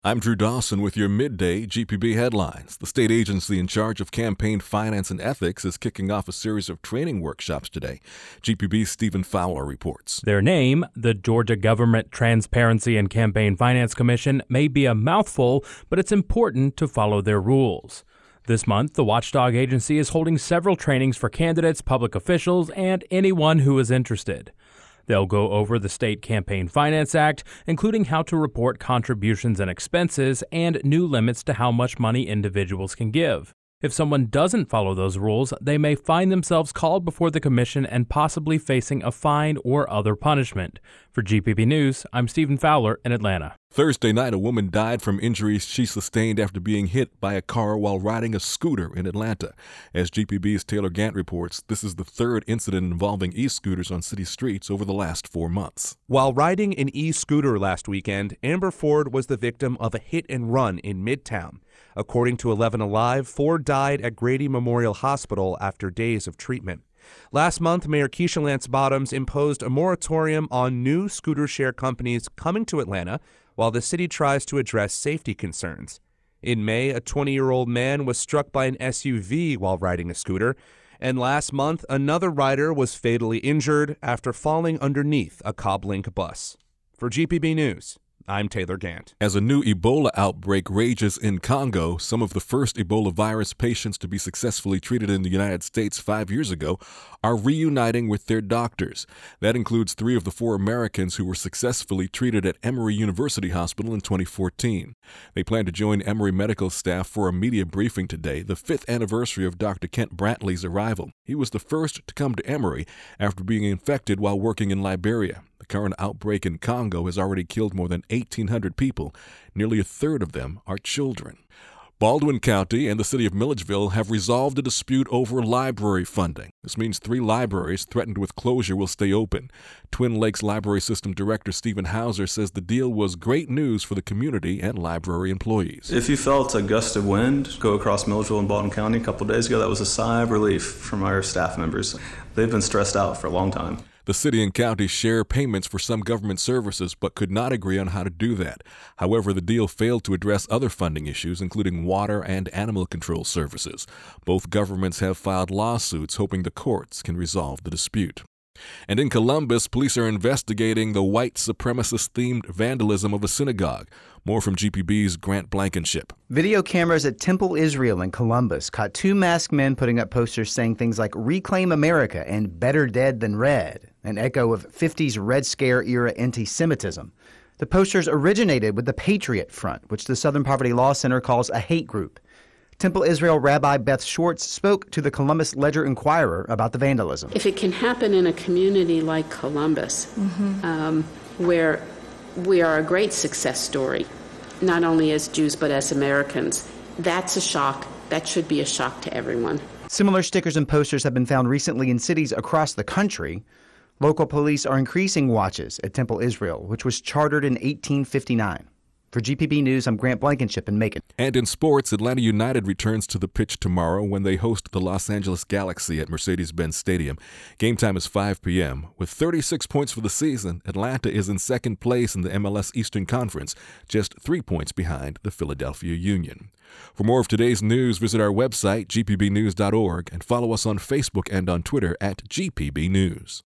I'm Drew Dawson with your midday GPB headlines. The state agency in charge of campaign finance and ethics is kicking off a series of training workshops today. GPB's Stephen Fowler reports. Their name, the Georgia Government Transparency and Campaign Finance Commission, may be a mouthful, but it's important to follow their rules. This month, the watchdog agency is holding several trainings for candidates, public officials, and anyone who is interested. They'll go over the State Campaign Finance Act, including how to report contributions and expenses and new limits to how much money individuals can give. If someone doesn't follow those rules, they may find themselves called before the commission and possibly facing a fine or other punishment. For GPB News, I'm Stephen Fowler in Atlanta. Thursday night, a woman died from injuries she sustained after being hit by a car while riding a scooter in Atlanta. As GPB's Taylor Gant reports, this is the third incident involving e-scooters on city streets over the last 4 months. While riding an e-scooter last weekend, Amber Ford was the victim of a hit and run in Midtown. According to 11 Alive, Ford died at Grady Memorial Hospital after days of treatment. Last month, Mayor Keisha Lance Bottoms imposed a moratorium on new scooter share companies coming to Atlanta while the city tries to address safety concerns. In May, a 20-year-old man was struck by an SUV while riding a scooter, and last month, another rider was fatally injured after falling underneath a CobbLink bus. For GPB News, I'm Taylor Gant. As a new Ebola outbreak rages in Congo, some of the first Ebola virus patients to be successfully treated in the United States 5 years ago are reuniting with their doctors. That includes 3 of the 4 Americans who were successfully treated at Emory University Hospital in 2014. They plan to join Emory medical staff for a media briefing today, the 5th anniversary of Dr. Kent Brantley's arrival. He was the first to come to Emory after being infected while working in Liberia. The current outbreak in Congo has already killed more than 1,800 people. Nearly a third of them are children. Baldwin County and the city of Milledgeville have resolved a dispute over library funding. This means 3 libraries threatened with closure will stay open. Twin Lakes Library System Director Stephen Hauser says the deal was great news for the community and library employees. If you felt a gust of wind go across Milledgeville and Baldwin County a couple days ago, that was a sigh of relief from our staff members. They've been stressed out for a long time. The city and county share payments for some government services but could not agree on how to do that. However, the deal failed to address other funding issues, including water and animal control services. Both governments have filed lawsuits hoping the courts can resolve the dispute. And in Columbus, police are investigating the white supremacist-themed vandalism of a synagogue. More from GPB's Grant Blankenship. Video cameras at Temple Israel in Columbus caught 2 masked men putting up posters saying things like "Reclaim America" and "Better Dead Than Red," an echo of 50s Red Scare-era anti-Semitism. The posters originated with the Patriot Front, which the Southern Poverty Law Center calls a hate group. Temple Israel Rabbi Beth Schwartz spoke to the Columbus Ledger-Inquirer about the vandalism. If it can happen in a community like Columbus, where we are a great success story, not only as Jews but as Americans, that's a shock. That should be a shock to everyone. Similar stickers and posters have been found recently in cities across the country. Local police are increasing watches at Temple Israel, which was chartered in 1859. For GPB News, I'm Grant Blankenship in Macon. And in sports, Atlanta United returns to the pitch tomorrow when they host the Los Angeles Galaxy at Mercedes-Benz Stadium. Game time is 5 p.m. With 36 points for the season, Atlanta is in second place in the MLS Eastern Conference, just 3 points behind the Philadelphia Union. For more of today's news, visit our website, gpbnews.org, and follow us on Facebook and on Twitter at GPB News.